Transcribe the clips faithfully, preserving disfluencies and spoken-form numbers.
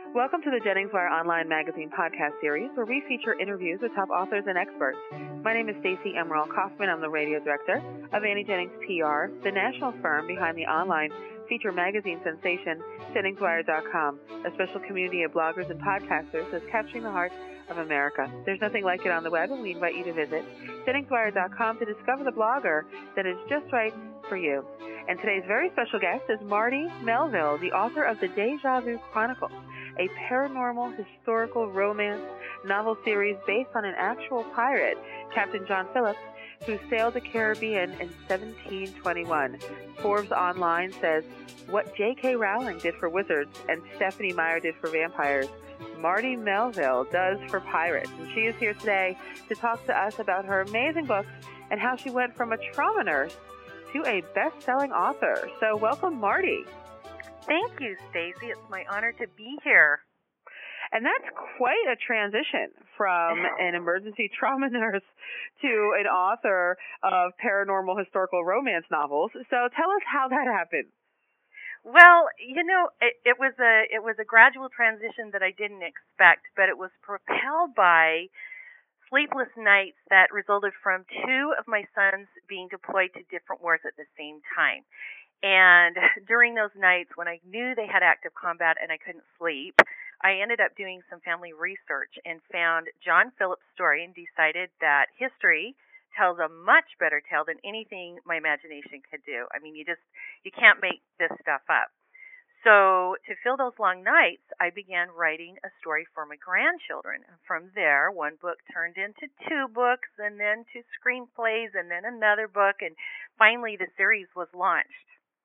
Welcome to the Jennings Wire Online Magazine podcast series, where we feature interviews with top authors and experts. My name is Stacey Emerald Kaufman. I'm the radio director of Annie Jennings P R, the national firm behind the online feature magazine sensation, Jennings Wire dot com, a special community of bloggers and podcasters that's capturing the heart of America. There's nothing like it on the web, and we invite you to visit Jennings Wire dot com to discover the blogger that is just right for you. And today's very special guest is Marty Melville, the author of the Deja Vu Chronicles, a paranormal historical romance novel series based on an actual pirate, Captain John Phillips, who sailed the Caribbean in seventeen twenty-one. Forbes Online says, what J K. Rowling did for wizards and Stephenie Meyer did for vampires, Marty Melville does for pirates. And she is here today to talk to us about her amazing books and how she went from a trauma nurse to a best-selling author. So welcome, Marty. Thank you, Stacey. It's my honor to be here. And that's quite a transition from an emergency trauma nurse to an author of paranormal historical romance novels. So tell us how that happened. Well, you know, it, it was a it was a gradual transition that I didn't expect, but it was propelled by sleepless nights that resulted from two of my sons being deployed to different wars at the same time. And during those nights when I knew they had active combat and I couldn't sleep, I ended up doing some family research and found John Phillips' story and decided that history tells a much better tale than anything my imagination could do. I mean, you just, you can't make this stuff up. So to fill those long nights, I began writing a story for my grandchildren. And from there, one book turned into two books and then two screenplays and then another book. And finally, the series was launched.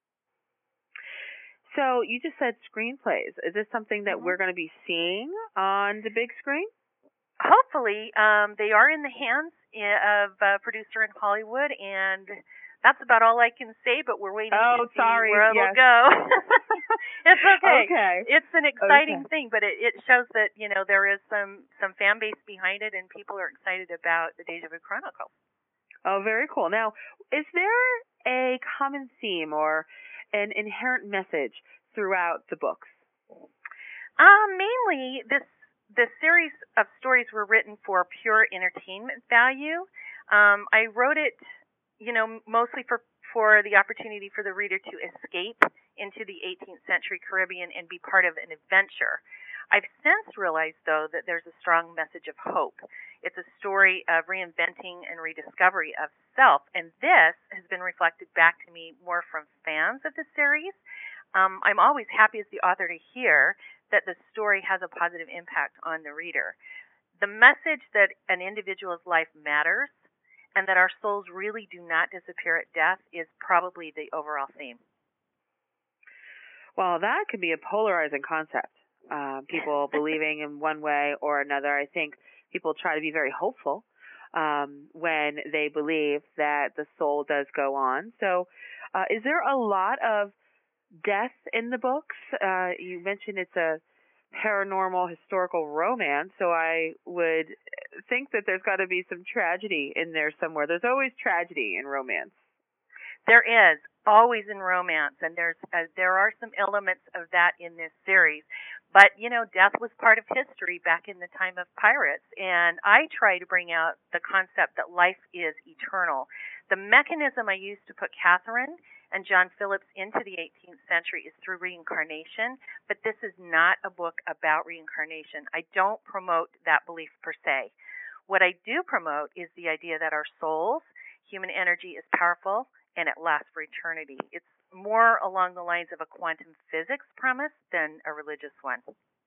So you just said screenplays. Is this something that mm-hmm. we're going to be seeing on the big screen? Hopefully. Um, they are in the hands of a producer in Hollywood, and that's about all I can say, but we're waiting oh, to see sorry. where yes. it'll go. It's okay. okay. It's an exciting okay. thing, but it, it shows that, you know, there is some, some fan base behind it, and people are excited about the Deja Vu Chronicle. Oh, very cool. Now, is there a common theme or an inherent message throughout the books? Um, mainly, this the series of stories were written for pure entertainment value. Um, I wrote it, you know, mostly for, for the opportunity for the reader to escape into the eighteenth century Caribbean and be part of an adventure. I've since realized, though, that there's a strong message of hope. It's a story of reinventing and rediscovery of self, and this has been reflected back to me more from fans of the series. Um, I'm always happy as the author to hear that the story has a positive impact on the reader. The message that an individual's life matters and that our souls really do not disappear at death is probably the overall theme. Well, that could be a polarizing concept. Uh, people believing in one way or another. I think people try to be very hopeful um, when they believe that the soul does go on. So uh, is there a lot of death in the books? Uh, you mentioned it's a paranormal historical romance, so I would think that there's got to be some tragedy in there somewhere. There's always tragedy in romance. There is, always in romance, and there's uh, there are some elements of that in this series. But, you know, death was part of history back in the time of pirates, and I try to bring out the concept that life is eternal. The mechanism I used to put Catherine and John Phillips into the eighteenth century is through reincarnation, but this is not a book about reincarnation. I don't promote that belief per se. What I do promote is the idea that our souls, human energy, is powerful and it lasts for eternity. It's more along the lines of a quantum physics premise than a religious one.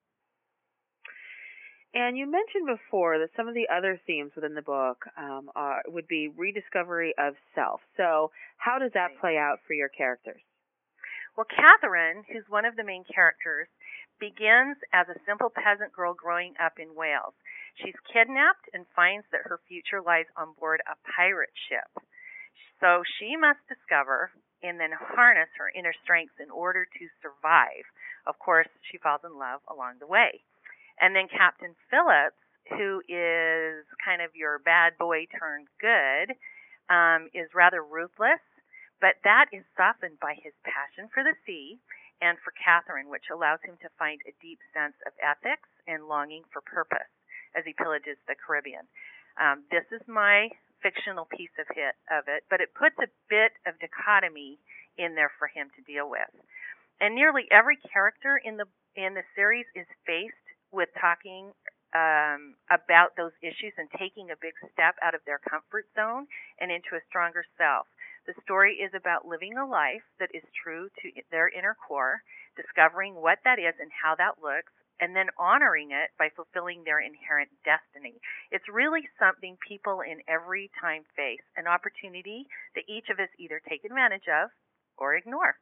And you mentioned before that some of the other themes within the book um, are, would be rediscovery of self. So how does that play out for your characters? Well, Catherine, who's one of the main characters, begins as a simple peasant girl growing up in Wales. She's kidnapped and finds that her future lies on board a pirate ship. So she must discover and then harness her inner strengths in order to survive. Of course, she falls in love along the way. And then Captain Phillips, who is kind of your bad boy turned good, um, is rather ruthless, but that is softened by his passion for the sea and for Catherine, which allows him to find a deep sense of ethics and longing for purpose as he pillages the Caribbean. Um, this is my fictional piece of hit of it, but it puts a bit of dichotomy in there for him to deal with. And nearly every character in the in the series is faced with talking um, about those issues and taking a big step out of their comfort zone and into a stronger self. The story is about living a life that is true to their inner core, discovering what that is and how that looks, and then honoring it by fulfilling their inherent destiny. It's really something people in every time face, an opportunity that each of us either take advantage of or ignore.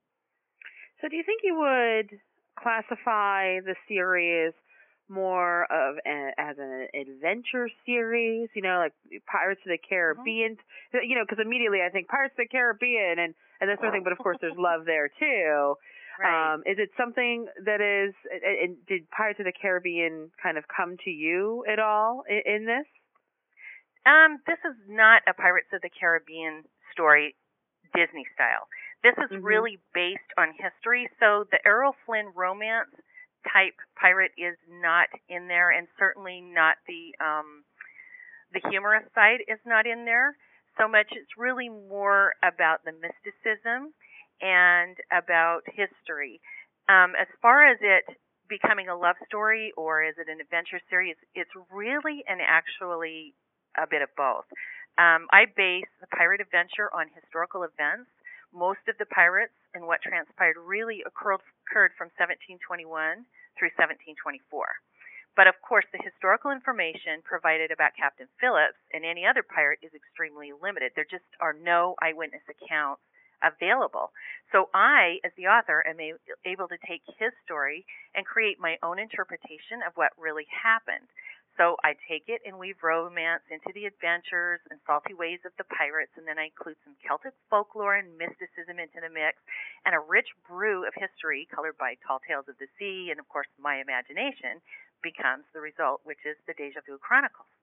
So do you think you would classify the series more of a, as an adventure series, you know, like Pirates of the Caribbean, mm-hmm. you know, because immediately I think Pirates of the Caribbean and, and that sort of thing, but of course there's love there too. Right. Um, is it something that is, and did Pirates of the Caribbean kind of come to you at all in, in this? Um, this is not a Pirates of the Caribbean story, Disney style. This is mm-hmm. really based on history. So the Errol Flynn romance type pirate is not in there, and certainly not the um, the humorous side is not in there so much. It's really more about the mysticism and about history. Um, as far as it becoming a love story or is it an adventure series, it's really and actually a bit of both. Um, I base the pirate adventure on historical events. Most of the pirates and what transpired really occurred, occurred from seventeen twenty-one through seventeen twenty-four. But of course, the historical information provided about Captain Phillips and any other pirate is extremely limited. There just are no eyewitness accounts available. So I, as the author, am a- able to take his story and create my own interpretation of what really happened. So I take it and weave romance into the adventures and salty ways of the pirates, and then I include some Celtic folklore and mysticism into the mix, and a rich brew of history colored by tall tales of the sea and, of course, my imagination becomes the result, which is the Deja Vu Chronicles.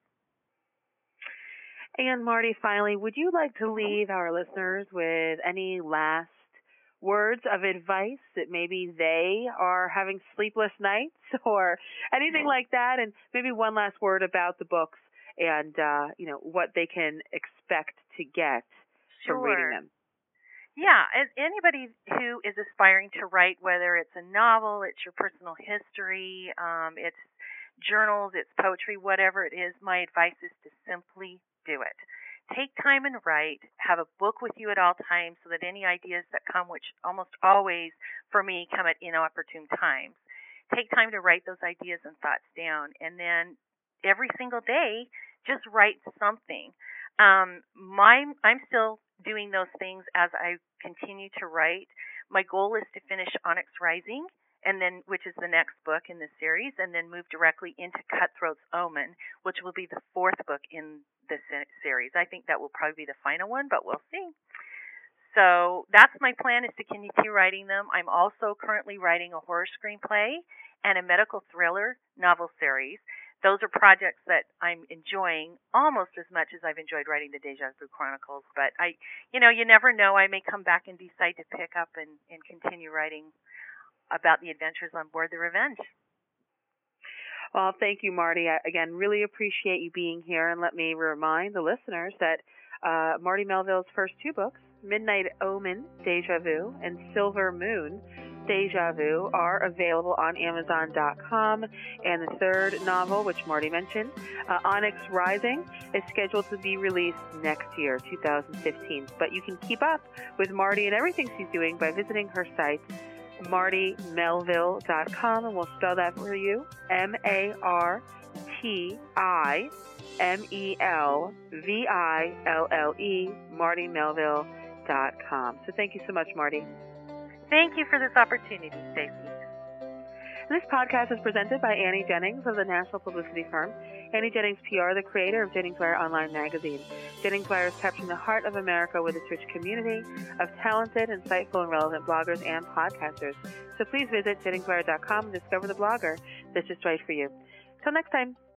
And Marty, finally, would you like to leave our listeners with any last words of advice that maybe they are having sleepless nights or anything like that, and maybe one last word about the books and uh, you know what they can expect to get sure. from reading them? Yeah, as anybody who is aspiring to write, whether it's a novel, it's your personal history, um, it's journals, it's poetry, whatever it is, my advice is to simply do it. Take time and write. Have a book with you at all times so that any ideas that come, which almost always for me come at inopportune times, take time to write those ideas and thoughts down. And then every single day, just write something. Um, my, I'm still doing those things as I continue to write. My goal is to finish Onyx Rising, and then which is the next book in the series, and then move directly into Cutthroat's Omen, which will be the fourth book in the series. I think that will probably be the final one, but we'll see. So that's my plan, is to continue writing them. I'm also currently writing a horror screenplay and a medical thriller novel series. Those are projects that I'm enjoying almost as much as I've enjoyed writing the Deja Vu Chronicles. But I, you know, you never know. I may come back and decide to pick up and, and continue writing about the adventures on board the Revenge. Well, thank you, Marty. I, again, really appreciate you being here. And let me remind the listeners that uh, Marty Melville's first two books, Midnight Omen, Deja Vu, and Silver Moon, Deja Vu, are available on Amazon dot com. And the third novel, which Marty mentioned, uh, Onyx Rising, is scheduled to be released next year, two thousand fifteen. But you can keep up with Marty and everything she's doing by visiting her site, Marty Melville dot com, and we'll spell that for you, M A R T I M E L V I L L E, Marty Melville dot com. So thank you so much, Marty. Thank you for this opportunity, Stacey. This podcast is presented by Annie Jennings of the national publicity firm Annie Jennings P R, the creator of Jennings Wire Online Magazine. Jennings Wire is capturing the heart of America with its rich community of talented, insightful, and relevant bloggers and podcasters. So please visit Jennings Wire dot com and discover the blogger that's just right for you. Till next time.